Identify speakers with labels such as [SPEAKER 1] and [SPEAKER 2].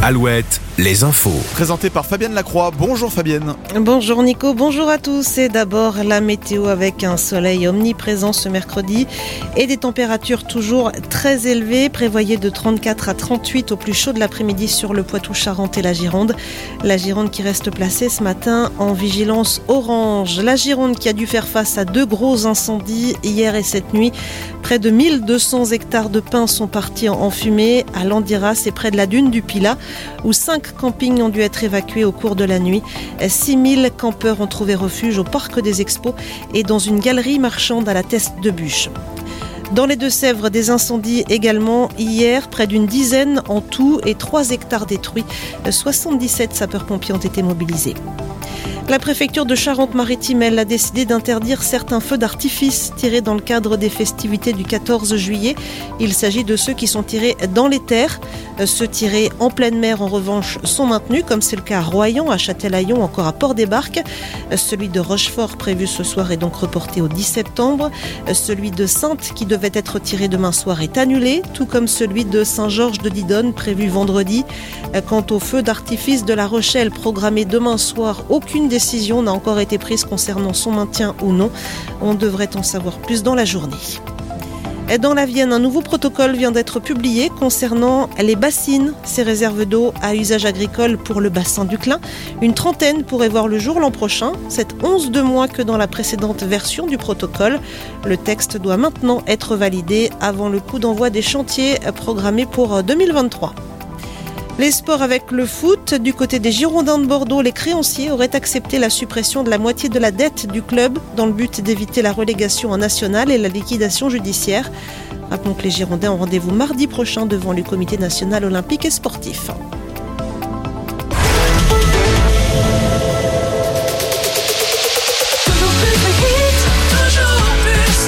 [SPEAKER 1] Alouette, les infos.
[SPEAKER 2] Présenté par Fabienne Lacroix. Bonjour Fabienne.
[SPEAKER 3] Bonjour Nico, bonjour à tous. Et d'abord la météo avec un soleil omniprésent ce mercredi et des températures toujours très élevées. Prévoyez de 34 à 38 au plus chaud de l'après-midi sur le Poitou-Charentes et la Gironde. La Gironde qui reste placée ce matin en vigilance orange. La Gironde qui a dû faire face à 2 gros incendies hier et cette nuit. Près de 1200 hectares de pins sont partis en fumée à Landiras et près de la dune du Pilat, où 5 campings ont dû être évacués au cours de la nuit. 6000 campeurs ont trouvé refuge au parc des Expos et dans une galerie marchande à la Teste de Bûche. Dans les Deux-Sèvres, des incendies également hier, près d'une dizaine en tout et 3 hectares détruits. 77 sapeurs-pompiers ont été mobilisés. La préfecture de Charente-Maritime, elle a décidé d'interdire certains feux d'artifice tirés dans le cadre des festivités du 14 juillet. Il s'agit de ceux qui sont tirés dans les terres. Ceux tirés en pleine mer, en revanche, sont maintenus, comme c'est le cas à Royan, à Châtelaillon, encore à Port-des-Barques. Celui de Rochefort, prévu ce soir, est donc reporté au 10 septembre. Celui de Saintes, qui devait être tiré demain soir, est annulé, tout comme celui de Saint-Georges de Didonne, prévu vendredi. Quant au feu d'artifice de La Rochelle, programmé demain soir, aucune décision n'a encore été prise concernant son maintien ou non. On devrait en savoir plus dans la journée. Dans la Vienne, un nouveau protocole vient d'être publié concernant les bassines, ces réserves d'eau à usage agricole pour le bassin du Clin. Une trentaine pourrait voir le jour l'an prochain. C'est 11 de moins que dans la précédente version du protocole. Le texte doit maintenant être validé avant le coup d'envoi des chantiers programmés pour 2023. Les sports avec le foot. Du côté des Girondins de Bordeaux, les créanciers auraient accepté la suppression de la moitié de la dette du club dans le but d'éviter la relégation en national et la liquidation judiciaire. Rappelons que les Girondins ont rendez-vous mardi prochain devant le comité national olympique et sportif.